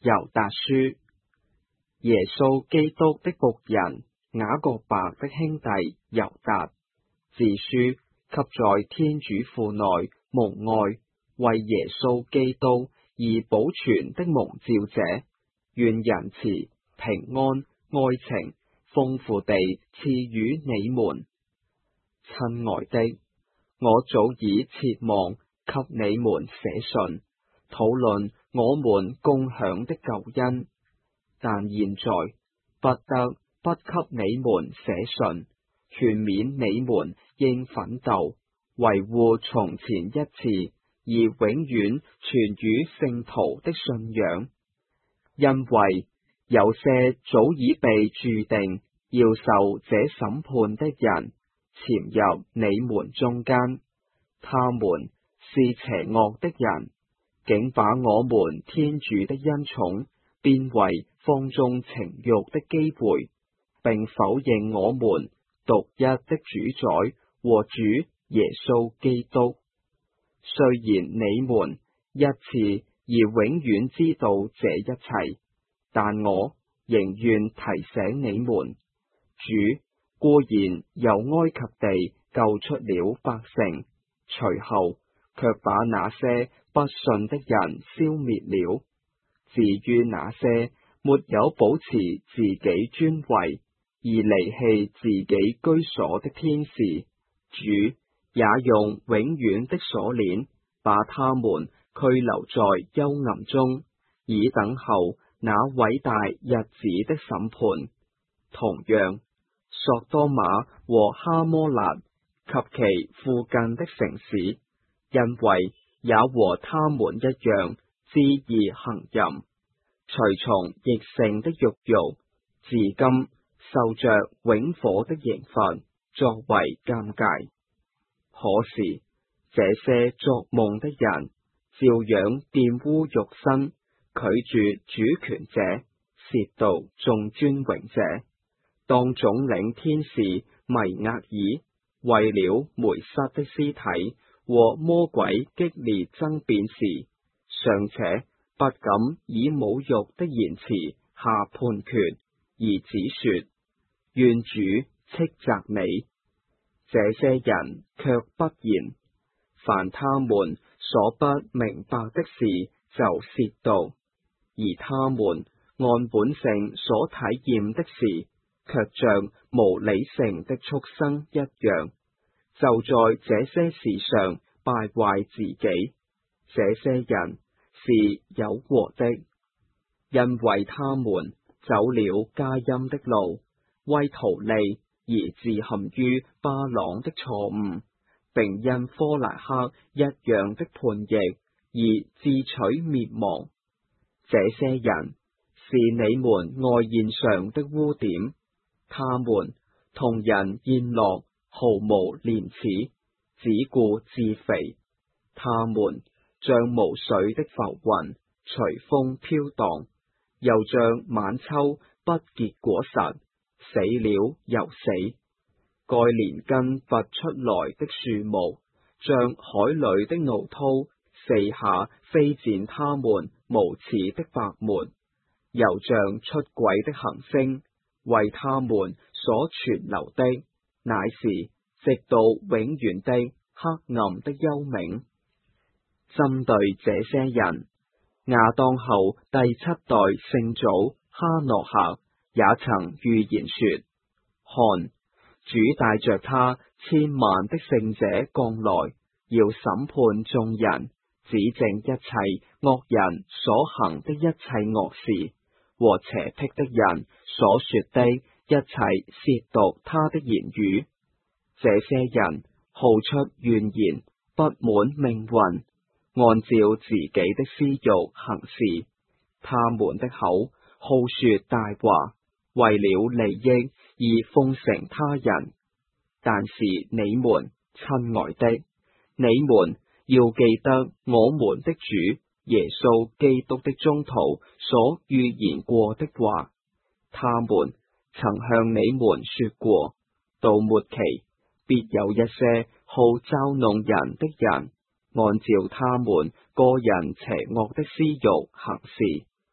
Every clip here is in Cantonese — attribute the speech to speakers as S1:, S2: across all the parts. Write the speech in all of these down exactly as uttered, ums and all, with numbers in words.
S1: 猶達書。耶穌基督的僕人雅各伯的兄弟猶達，自書給在天主父內蒙愛，為耶穌基督而保存的蒙召者，願仁慈、平安、愛情豐富地賜予你們。親愛的，我早已切望給你們寫信，討論我們共享的救恩，但現在不得不給你們寫信，勸勉你們應奮鬥，維護從前一次而永遠傳與聖徒的信仰，因為有些早已被注定要受這審判的人潛入你們中間，他們是邪惡的人，竟把我們天主的恩寵變為放縱情慾的機會，並否認我們獨一的主宰和主耶穌基督。雖然你們一次而永遠知道這一切，但我仍願提醒你們，主固然由埃及地救出了百姓，隨後卻把那些不信的人消滅了。至於那些沒有保持自己尊位而離棄自己居所的天使，主也用永遠的鎖鏈把他們拘留在幽暗中，以等候那偉大日子的審判。同樣，索多瑪和哈摩辣及其附近的城市，因為也和他們一樣恣意行淫，隨從逆性的慾慾，至今受着永火的刑罰作為鑑戒。可是這些作夢的人，照樣玷污肉身，拒絕主權者，褻瀆眾尊榮者。當總領天使米厄爾為了梅瑟的屍體和魔鬼激烈爭辯時，尚且不敢以侮辱的言辭下判決，而只說願主斥責你，這些人卻不然。凡他們所不明白的事就褻瀆，而他們按本性所體驗的事，卻像無理性的畜生一樣，就在這些事上敗壞自己。這些人是有禍的，因為他們走了佳音的路，為圖利而自陷於巴朗的錯誤，並因科辣克一樣的叛逆而自取滅亡。這些人是你們愛宴上的污點，他們同人宴樂，毫無廉恥，只顧自肥。他們像無水的浮雲，隨風飄蕩，又像晚秋不結果實，死了又死。該連根拔出來的樹木，像海裏的鰲鴕，四下飛濺他們無恥的白門，又像出軌的行星，為他們所存留的，乃是直到永遠的黑暗的幽冥。針對這些人，亞當後第七代聖祖哈諾客也曾預言說：看，主帶着他千萬的聖者降來，要審判眾人，指證一切惡人所行的一切惡事，和邪僻的人所說的一切褻瀆他的言語。這些人好出怨言，不滿命運，按照自己的私欲行事。他們的口好說大話，為了利益而奉承他人。但是你們，親愛的，你們要記得我們的主耶穌基督的宗徒所預言過的話。他們曾向你們說過，到末期必有一些好嘲弄人的人，按照他們個人邪惡的私欲行事。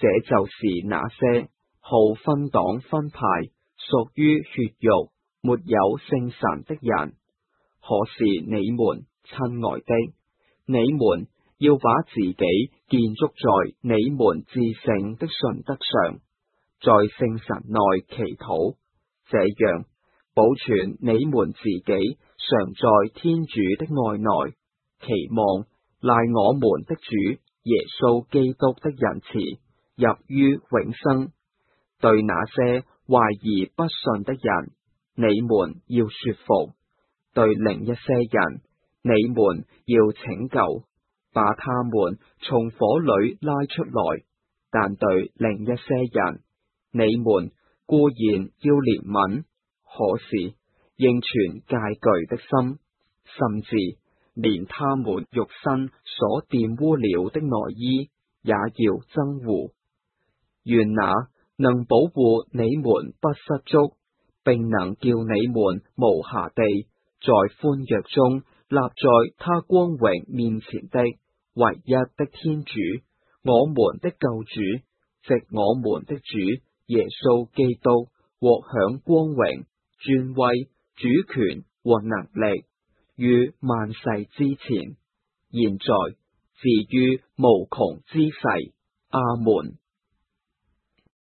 S1: 這就是那些好分黨分派，屬於血肉，沒有聖神的人。可是你們，親愛的，你們要把自己建築在你們至聖的信德上，在聖神內祈禱，這樣保存你們自己常在天主的愛內，期望賴我們的主耶穌基督的仁慈入於永生。對那些懷疑不信的人，你們要說服；對另一些人，你們要拯救，把他們從火裏拉出來。但對另一些人，你們固然要憐憫，可是應存戒懼的心，甚至連他們肉身所玷污了的內衣也要憎惡。願那能保護你們不失足，並能叫你們無瑕地在歡躍中立在他光榮面前的唯一的天主，我們的救主，藉我們的主耶穌基督，獲享光榮、尊威、主權和能力，於萬世之前、現在，至於無窮之世。阿門。